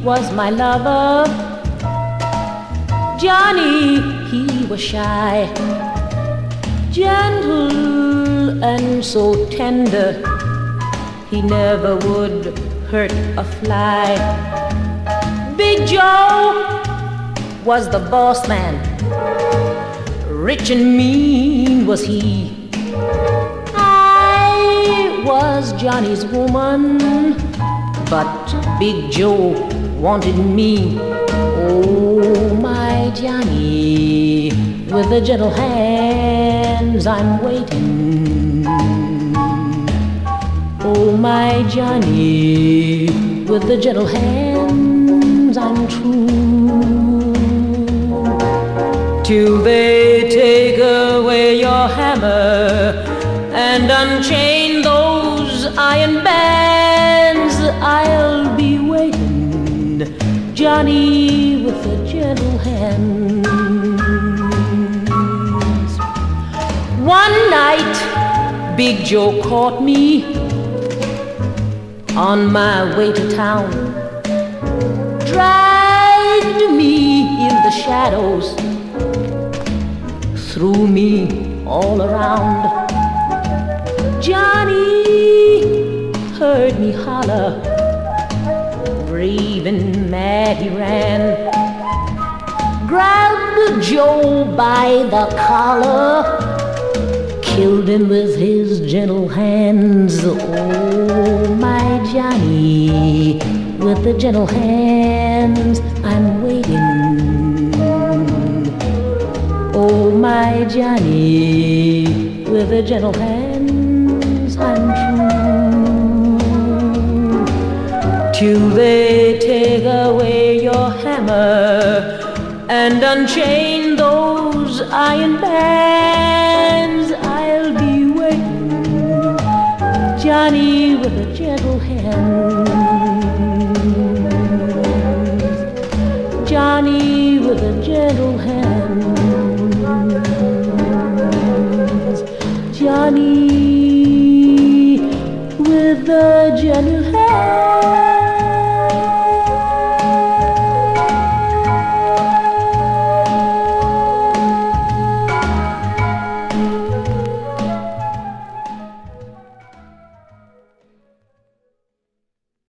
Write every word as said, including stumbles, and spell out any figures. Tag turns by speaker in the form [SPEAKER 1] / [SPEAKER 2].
[SPEAKER 1] was my lover. Johnny, he was shy, gentle and so tender. He never would hurt a fly. Big Joe was the boss man. Rich and mean was he. I was Johnny's woman, but Big Joe wanted me. Oh, my Johnny, with the gentle hands I'm waiting. Oh, my Johnny, with the gentle hands I'm true. Till they take away your hammer and unchain those iron bands, I'll be waiting, Johnny with the gentle hands. One night, Big Joe caught me on my way to town, dragged me in the shadows, threw me all around. Johnny heard me holler, brave and mad he ran, grabbed Joe by the collar, killed him with his gentle hands. Oh, my Johnny, with the gentle hands I'm waiting. Oh, my Johnny, with the gentle hands I'm true. Till they take away your hammer and unchain those iron bands, I'll be waiting, Johnny with a gentle hand.